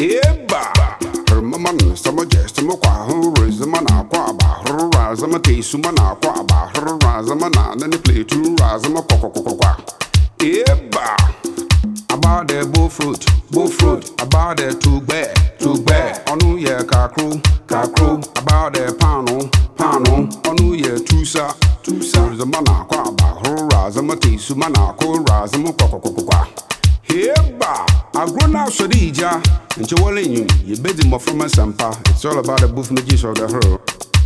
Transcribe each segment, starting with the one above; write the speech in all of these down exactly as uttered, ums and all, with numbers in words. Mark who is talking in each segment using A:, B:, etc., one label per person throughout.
A: Eba, her mamma, some jest, some qua, who raise the man aqua, her rise, I'm a taste, man aqua, her rise, I'm a nan, and they play two rise, I'm a coco. Eba, about their bull fruit, bull fruit, about their two bear, two bear, on New Year, car crew, car crew, about their pano, pano, on New Year, two sa, two sa, the man aqua, her rise, I'm a taste, man aqua, rise, I'm a coco. Eba, I grown out so dija, and you will in you busy more from a sampa. It's all about the booth magis of the hurl.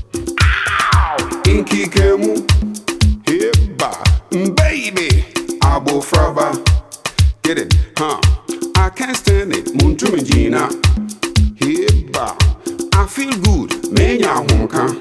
A: Inky Kemu, Eba, baby, Abo Fraba. Get it, huh? I can't stand it, Muntumijina. Eba, I feel good, Mania Honka.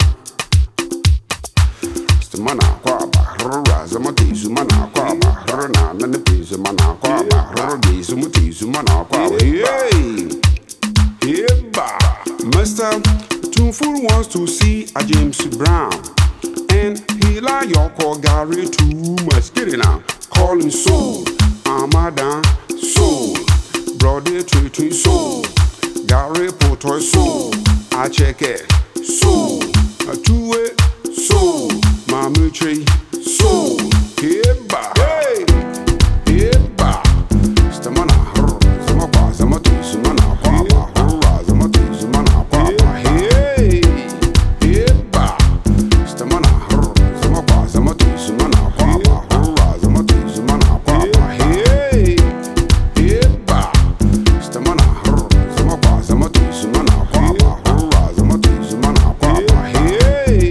A: Mana kwaba raza matizu mana kwaba rana nane pizu mana kwaba rodizu matizu mana kwaba hey eba Mister Tunful wants to see a James Brown and he like your call Gary too much. Get it now, call him soul Amada soul brother treating soul Gary Potoy soul I check it soul a two way soul Mama tree, soul, eba, hey, eba. Stamana, zamapa, zamati, zamana, papa, hurrah, zamati, zamana, papa, hey, eba. Stamana, zamapa, zamati, zamana, papa, hurrah, zamati, zamana, papa, hey, eba. Stamana, zamapa, zamati, zamana, papa, hurrah, zamati, zamana, papa, hey.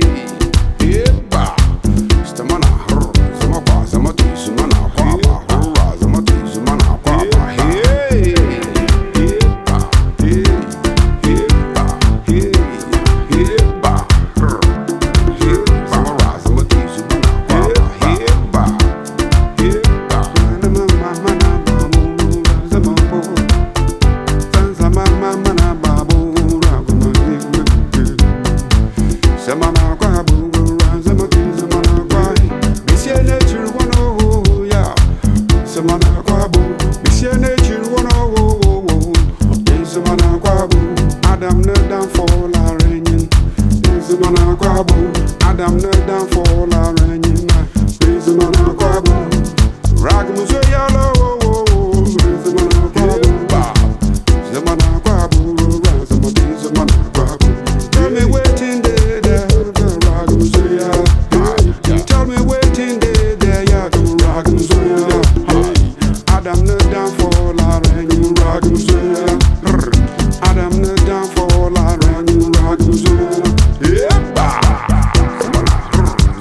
A: Adam no down for la renyin. Is mana kwabu. Adam no down for la renyin. Is mana kwabu. Rag muso yalo. Is mana kwabu. Is mana kwabu. Is mana kwabu. Tell me waiting there, there. Rag muso yalo. Tell me waiting there, there. Ya do rag muso yalo. Adam no down for la renyin. Rag muso yalo. Adam no down for la renyin. Rag muso yalo. Eba.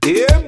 A: Yeah,